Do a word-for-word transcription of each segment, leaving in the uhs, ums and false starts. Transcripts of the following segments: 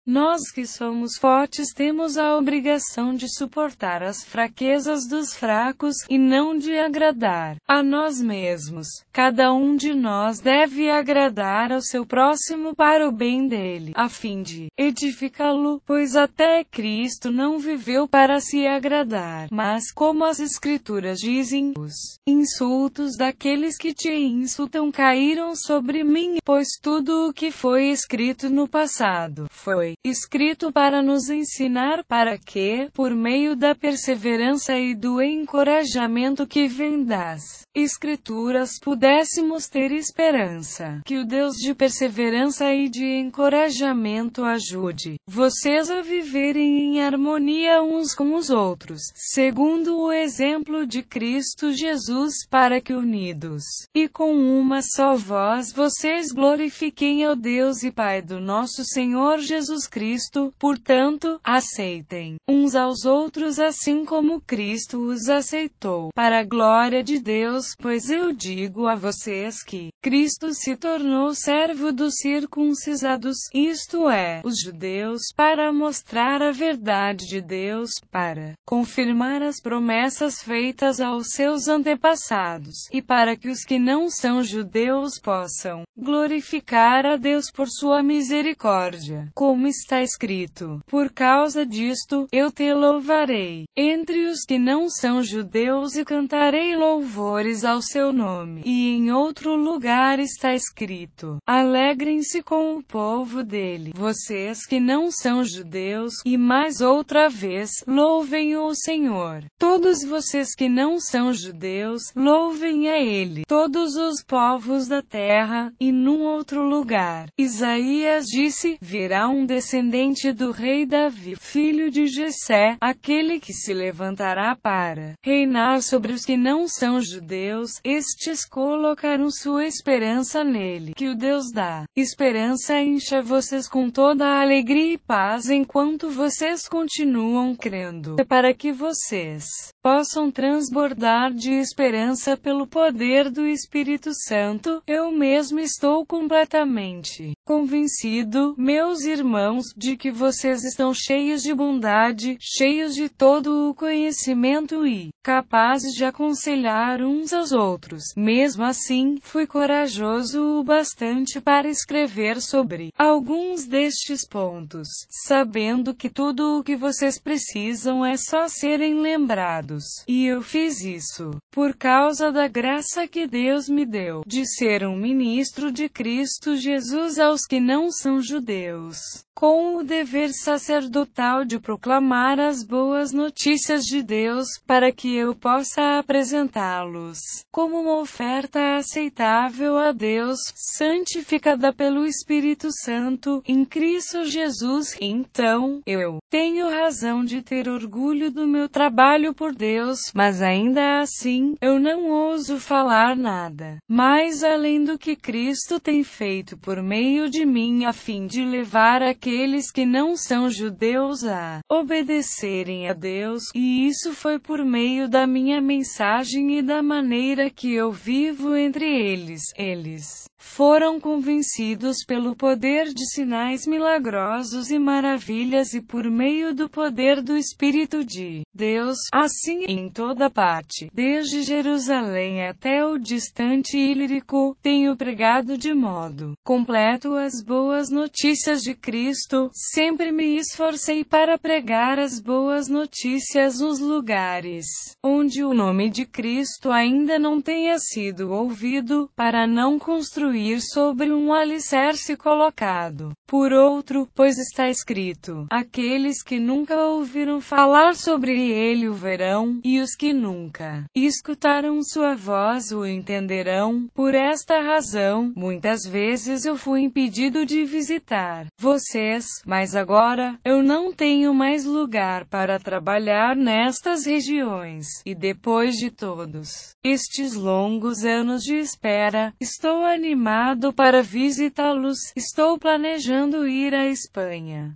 Nós que somos fortes temos a obrigação de suportar as fraquezas dos fracos, e não de agradar a nós mesmos. Cada um de nós deve agradar ao seu próximo para o bem dele, a fim de edificá-lo, pois até Cristo não viveu para se agradar, mas, como as Escrituras dizem, os insultos daqueles que te insultam caíram sobre mim, pois tudo o que foi escrito no passado foi escrito para nos ensinar, para que, por meio da perseverança e do encorajamento que vem das Escrituras, pudéssemos ter esperança. Que o Deus de perseverança e de encorajamento ajude vocês a viverem em harmonia uns com os outros, segundo o exemplo de Cristo Jesus, para que unidos e com uma só voz vocês glorifiquem ao Deus e Pai do nosso Senhor Jesus Cristo. Portanto, aceitem uns aos outros assim como Cristo os aceitou, para a glória de Deus. Pois eu digo a vocês que Cristo se tornou servo dos circuncisados, isto é, os judeus, para mostrar a verdade de Deus, para confirmar as promessas feitas aos seus antepassados, e para que os que não são judeus possam glorificar a Deus por sua misericórdia. Como está escrito: por causa disto, eu te louvarei entre os que não são judeus e cantarei louvores ao seu nome. E em outro lugar está escrito: alegrem-se com o povo dele, vocês que não são judeus, e mais outra vez, louvem o Senhor. Todos vocês que não são judeus, louvem a ele, todos os povos da terra. E num outro lugar, Isaías disse: virá um descendente do rei Davi, filho de Jessé, aquele que se levantará para reinar sobre os que não são judeus. Estes colocaram sua esperança nele. Que o Deus da esperança encha vocês com toda a alegria e paz enquanto vocês continuam crendo, para que vocês possam transbordar de esperança pelo poder do Espírito Santo. Eu mesmo estou completamente convencido, meus irmãos, de que vocês estão cheios de bondade, cheios de todo o conhecimento e capazes de aconselhar uns aos outros. Mesmo assim, fui corajoso o bastante para escrever sobre alguns destes pontos, sabendo que tudo o que vocês precisam é só serem lembrados. E eu fiz isso por causa da graça que Deus me deu, de ser um ministro de Cristo Jesus aos que não são judeus, com o dever sacerdotal de proclamar as boas notícias de Deus, para que eu possa apresentá-los como uma oferta aceitável a Deus, santificada pelo Espírito Santo, em Cristo Jesus. Então, eu tenho razão de ter orgulho do meu trabalho por Deus, mas ainda assim, eu não ouso falar nada mais além do que Cristo tem feito por meio de mim, a fim de levar aqueles que não são judeus a obedecerem a Deus, e isso foi por meio da minha mensagem e da maneira que eu vivo entre eles. Eles foram convencidos pelo poder de sinais milagrosos e maravilhas e por meio do poder do Espírito de Deus. Assim, em toda parte, desde Jerusalém até o distante Ilírico, tenho pregado de modo completo as boas notícias de Cristo. Sempre me esforcei para pregar as boas notícias nos lugares onde o nome de Cristo ainda não tenha sido ouvido, para não construir sobre um alicerce colocado por outro, pois está escrito: aqueles que nunca ouviram falar sobre ele o verão, e os que nunca escutaram sua voz o entenderão. Por esta razão, muitas vezes eu fui impedido de visitar vocês, mas agora, eu não tenho mais lugar para trabalhar nestas regiões, e depois de todos estes longos anos de espera, estou animado para visitá-los. Estou planejando ir à Espanha, e,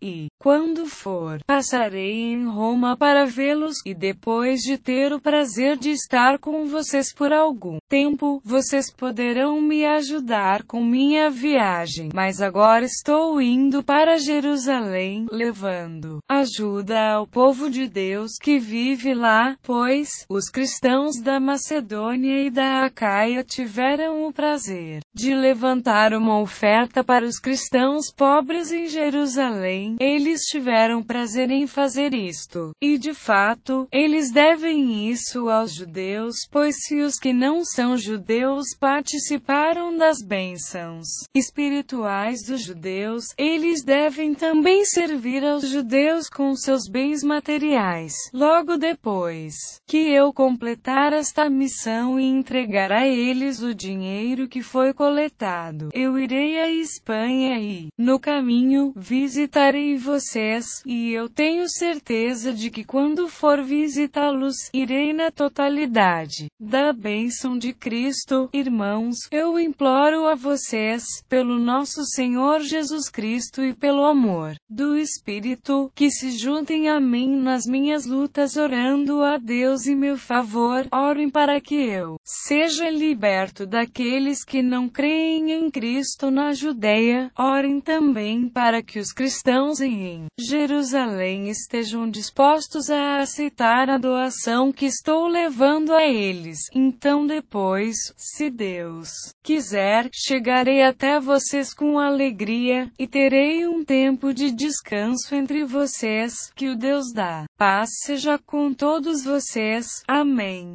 Quando for, passarei em Roma para vê-los, e depois de ter o prazer de estar com vocês por algum tempo, vocês poderão me ajudar com minha viagem. Mas agora estou indo para Jerusalém, levando ajuda ao povo de Deus que vive lá, pois os cristãos da Macedônia e da Acaia tiveram o prazer de levantar uma oferta para os cristãos pobres em Jerusalém. Eles tiveram prazer em fazer isto, e de fato, eles devem isso aos judeus, pois se os que não são judeus participaram das bênçãos espirituais dos judeus, eles devem também servir aos judeus com seus bens materiais. Logo depois que eu completar esta missão e entregar a eles o dinheiro que foi coletado, eu irei à Espanha e, no caminho, visitarei vocês, e eu tenho certeza de que quando for visitá-los, irei na totalidade da bênção de Cristo. Irmãos, eu imploro a vocês, pelo nosso Senhor Jesus Cristo e pelo amor do Espírito, que se juntem a mim nas minhas lutas orando a Deus em meu favor. Orem para que eu seja liberto daqueles que não creem em Cristo na Judeia. Orem também para que os cristãos em Jerusalém estejam dispostos a aceitar a doação que estou levando a eles. Então depois, se Deus quiser, chegarei até vocês com alegria, e terei um tempo de descanso entre vocês. Que o Deus da paz seja com todos vocês. Amém.